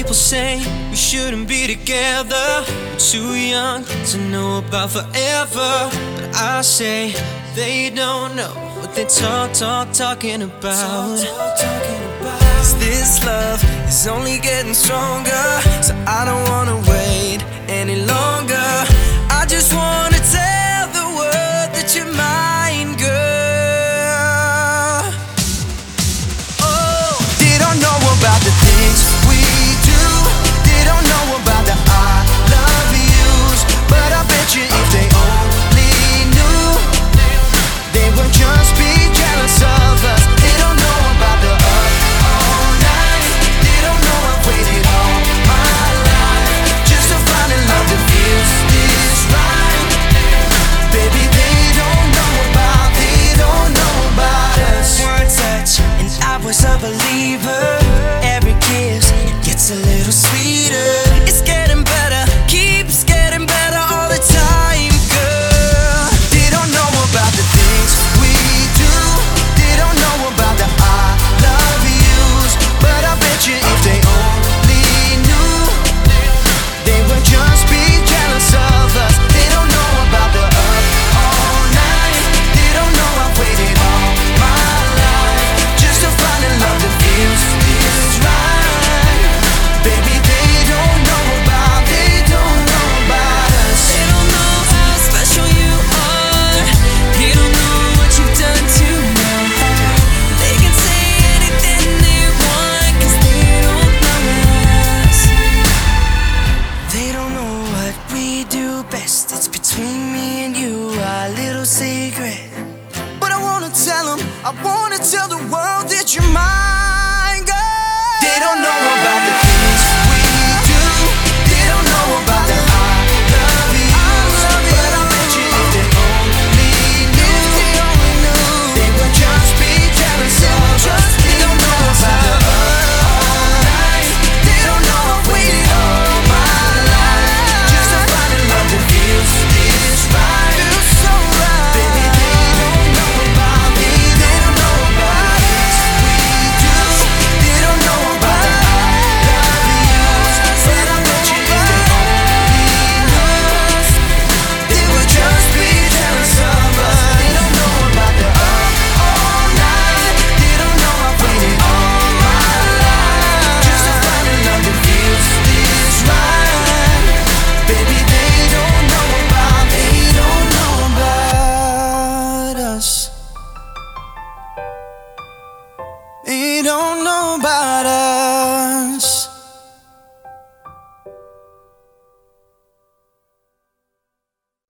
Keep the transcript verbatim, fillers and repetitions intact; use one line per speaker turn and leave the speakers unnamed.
people say we shouldn't be together. We're too young to know about forever. But I say they don't know what they talk, talk, talking about. Cause this love is only getting stronger, so I don't wanna wait any longer. I just wanna tell the world that you're mine, girl. Oh, they don't know about the things we do. They don't know about the I love yous. But I bet you if they only knew, they would just be jealous of us. They don't know about the up all night. They don't know I've waited all my life just to find a love that feels this right. Baby, they don't know about, they don't know about us. One touch and I was a believer. Every kiss gets a little sweeter. It's getting better, keeps getting better all the time, girl. They don't know about the things we do. They don't know about the I love yous. But I bet you if they only knew, they would just be jealous of us. They don't know about the up all night. They don't know I've waited all my life just to find a love that feels this right. Baby, they don't know about, they don't know about us. They don't know how special you are. They don't know what you've done to my heart. They can say anything they want, cause they don't know us. They don't know what we do best. It's between me and you, our little secret. But I wanna tell them, I wanna tell the world that you're mine, girl. They don't know about the things we do. They don't know about the I love yous. But I bet you if they only knew, they would just be jealous of us. They don't know about the up all night. They don't know I've waited all my life just to find a love that feels this right. Feels so right. Baby, they don't know about me. They don't know about us. We do. They don't know about the I love yous. But I bet you if they only knew, they would just be jealous of us. They don't know about the up all night. They don't know I've waited all my life just to find a love that feels this right. Baby, they don't know about, they don't know about us. They don't know about us.